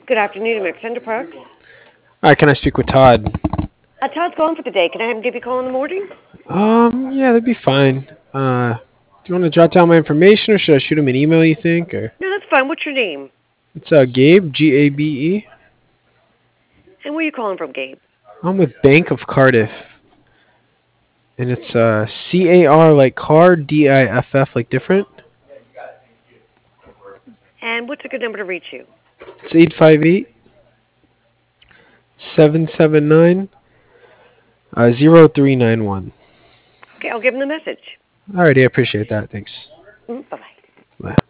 Good afternoon, American Center Parks. All right, can I speak with Todd? Todd's gone for the day. Can I have him give you a call in the morning? Yeah, that'd be fine. Do you want to jot down my information, or should I shoot him an email? You think, or No, that's fine. What's your name? it's Gabe, Gabe. And where are you calling from, Gabe? I'm with Bank of Cardiff, and it's CAR like car, DIFF like different. And what's a good number to reach you? It's 858-779 0391. Okay, I'll give him the message. Alrighty, I appreciate that. Thanks. Bye bye. Bye.